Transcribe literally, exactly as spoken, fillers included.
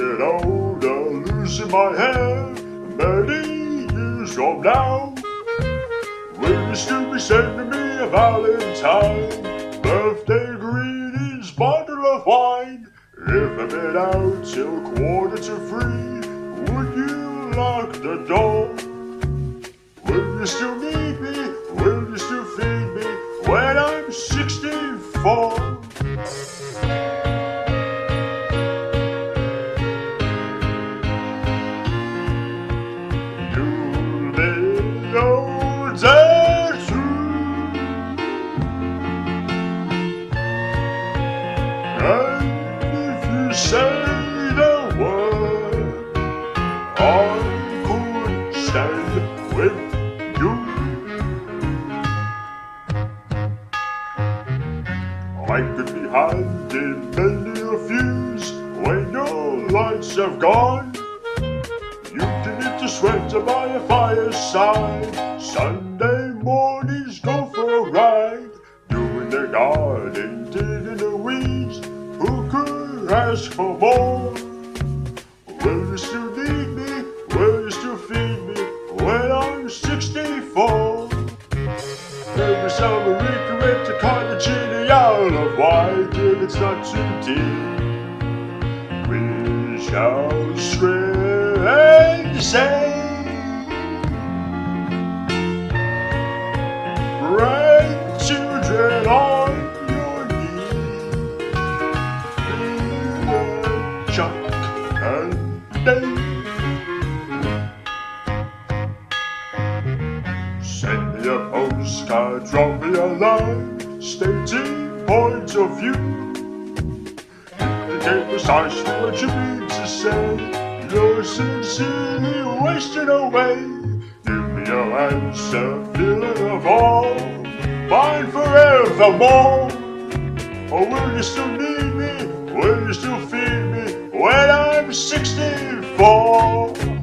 get older, losing my hair many years from now. Will you still be sending me a Valentine, birthday greetings, bottle of wine? If I've been out till quarter to three, would you lock the door? Will you still need me? Will you still feed me when I'm sixty-four? You'll be older too, and if you say the word, I could stand with you. I could be handing many a fuse when your lights have gone. You can knit a sweater by a fireside. Sunday mornings go for a ride. Doing the garden, digging the weeds. Who could ask for more? Will you still need me? Will you still feed me when I'm sixty-four? Every summer we can rent a cottage in the Isle of Wight if it's not too deep. We shall scream and say, grandchildren on your knee, Peter, Chuck, and Dave. Send me a postcard, drop me a line, stating points of view. Indicate precisely what you mean to say. You're sincerely wasting away. Give me your answer, villain of all, mine forevermore. Or will you still need me? Will you still feed me when I'm sixty-four?